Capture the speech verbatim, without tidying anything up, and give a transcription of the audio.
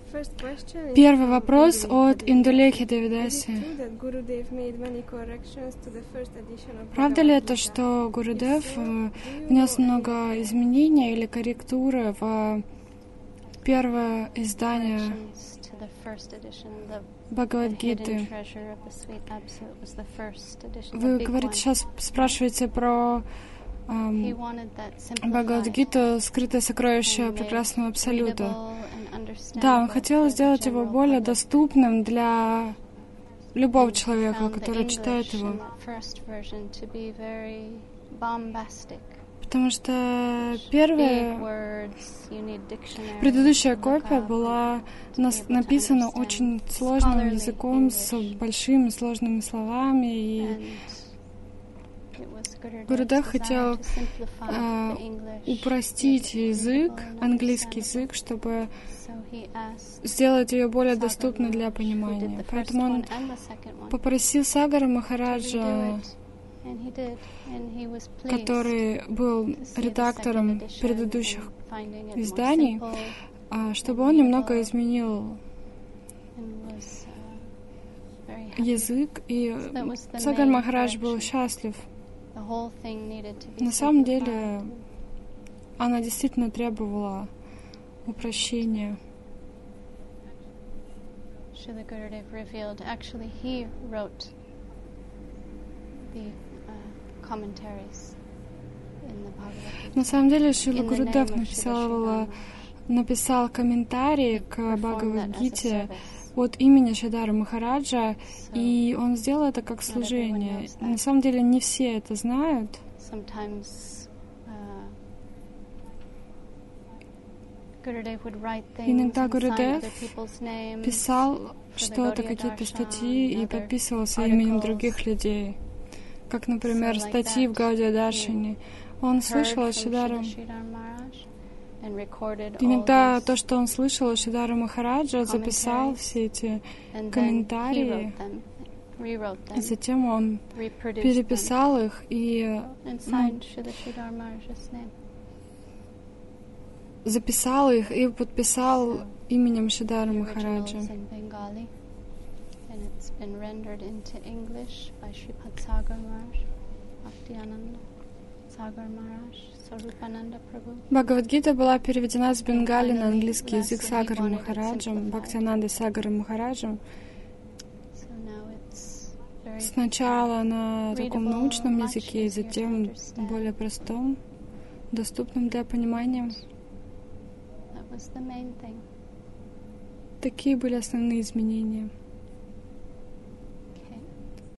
Первый вопрос от Индулехи Девидаси. Правда ли это, что Гурудев внес много изменений или корректуры в первое издание Бхагавад-гиты? Вы говорите, сейчас спрашиваете про эм, Бхагавад-гиту «Скрытое сокровище прекрасного Абсолюта». Да, он хотел сделать его более доступным для любого человека, который читает его. Потому что первая, предыдущая копия была нас, написана очень сложным языком, с большими сложными словами, и Гурудев хотел э, упростить язык, английский язык, чтобы сделать ее более доступной для понимания. Поэтому он попросил Сагара Махараджа, который был редактором предыдущих изданий, чтобы он немного изменил язык, и Сагар Махарадж был счастлив. На самом деле, она действительно требовала упрощения. Srila Gurudev revealed, actually he wrote the uh, commentaries in the Bhagavad Gita. На самом деле, Шрила Гурудев написал, написал комментарии к Бхагавад-гите от имени Шридхара Махараджа, и он сделал это как служение. На самом деле, не все это знают. Иногда Гурудев писал что-то, какие-то статьи, и подписывался именем других людей. Как, например, статьи в Гаудия Даршине. Он слышал от Шридхара. Иногда то, что он слышал от Шридхара Махараджа, записал все эти комментарии, и затем он переписал их и ну, записал их и подписал именем Шридхара Махараджа. Бхагавад-гита была переведена с бенгали на английский язык Сагаром Махараджем, Бхактианандой Сагаром Махараджем. Сначала на таком научном языке, и затем более простом, доступном для понимания. Такие были основные изменения.